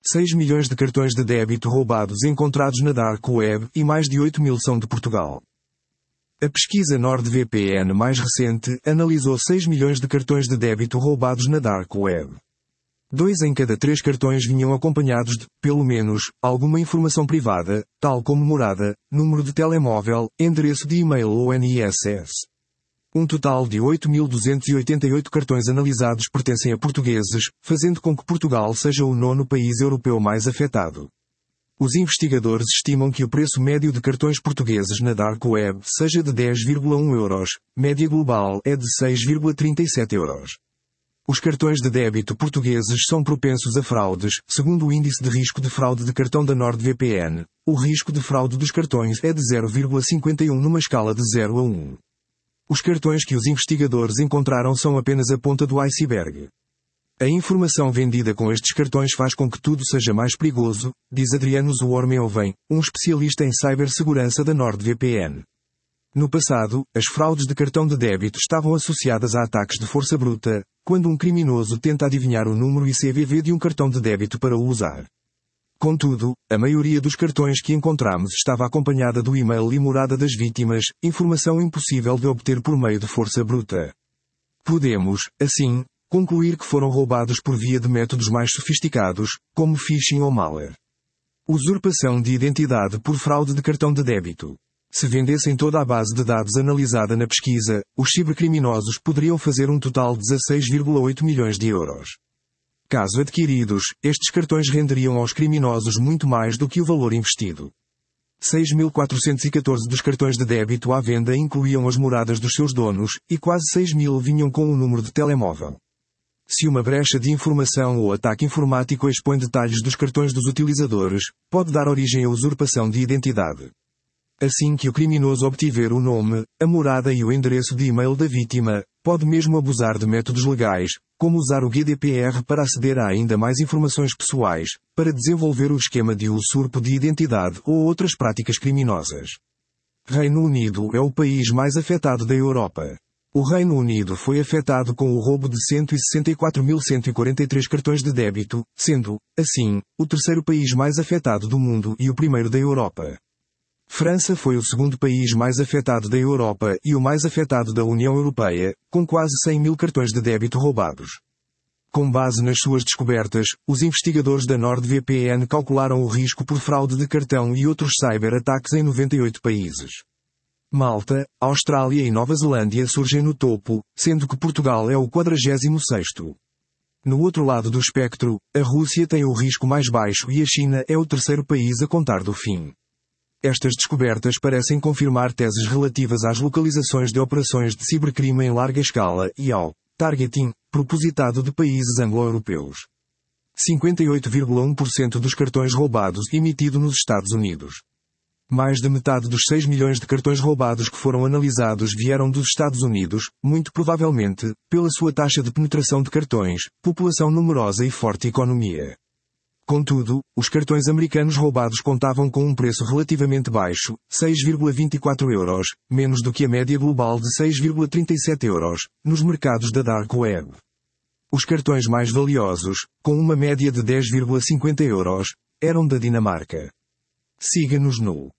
6 milhões de cartões de débito roubados encontrados na Dark Web e mais de 8 mil são de Portugal. A pesquisa NordVPN mais recente analisou 6 milhões de cartões de débito roubados na Dark Web. 2 em cada 3 cartões vinham acompanhados de, pelo menos, alguma informação privada, tal como morada, número de telemóvel, endereço de e-mail ou NISS. Um total de 8.288 cartões analisados pertencem a portugueses, fazendo com que Portugal seja o 9º país europeu mais afetado. Os investigadores estimam que o preço médio de cartões portugueses na Dark Web seja de 10,1 euros, média global é de 6,37 euros. Os cartões de débito portugueses são propensos a fraudes, segundo o índice de risco de fraude de cartão da NordVPN. O risco de fraude dos cartões é de 0,51 numa escala de 0 a 1. Os cartões que os investigadores encontraram são apenas a ponta do iceberg. A informação vendida com estes cartões faz com que tudo seja mais perigoso, diz Adriano Zoormeeuwen, um especialista em cibersegurança da NordVPN. No passado, as fraudes de cartão de débito estavam associadas a ataques de força bruta, quando um criminoso tenta adivinhar o número e CVV de um cartão de débito para o usar. Contudo, a maioria dos cartões que encontramos estava acompanhada do e-mail e morada das vítimas, informação impossível de obter por meio de força bruta. Podemos, assim, concluir que foram roubados por via de métodos mais sofisticados, como phishing ou malware. Usurpação de identidade por fraude de cartão de débito. Se vendessem toda a base de dados analisada na pesquisa, os cibercriminosos poderiam fazer um total de 16,8 milhões de euros. Caso adquiridos, estes cartões renderiam aos criminosos muito mais do que o valor investido. 6.414 dos cartões de débito à venda incluíam as moradas dos seus donos, e quase 6.000 vinham com o número de telemóvel. Se uma brecha de informação ou ataque informático expõe detalhes dos cartões dos utilizadores, pode dar origem à usurpação de identidade. Assim que o criminoso obtiver o nome, a morada e o endereço de e-mail da vítima, pode mesmo abusar de métodos legais, como usar o GDPR para aceder a ainda mais informações pessoais, para desenvolver o esquema de usurpo de identidade ou outras práticas criminosas. Reino Unido é o país mais afetado da Europa. O Reino Unido foi afetado com o roubo de 164.143 cartões de débito, sendo, assim, o terceiro país mais afetado do mundo e o primeiro da Europa. França foi o segundo país mais afetado da Europa e o mais afetado da União Europeia, com quase 100.000 cartões de débito roubados. Com base nas suas descobertas, os investigadores da NordVPN calcularam o risco por fraude de cartão e outros cyber-ataques em 98 países. Malta, Austrália e Nova Zelândia surgem no topo, sendo que Portugal é o 46º. No outro lado do espectro, a Rússia tem o risco mais baixo e a China é o terceiro país a contar do fim. Estas descobertas parecem confirmar teses relativas às localizações de operações de cibercrime em larga escala e ao targeting propositado de países anglo-europeus. 58,1% dos cartões roubados emitido nos Estados Unidos. Mais de metade dos 6 milhões de cartões roubados que foram analisados vieram dos Estados Unidos, muito provavelmente, pela sua taxa de penetração de cartões, população numerosa e forte economia. Contudo, os cartões americanos roubados contavam com um preço relativamente baixo, 6,24 euros, menos do que a média global de 6,37 euros, nos mercados da Dark Web. Os cartões mais valiosos, com uma média de 10,50 euros, eram da Dinamarca. Siga-nos no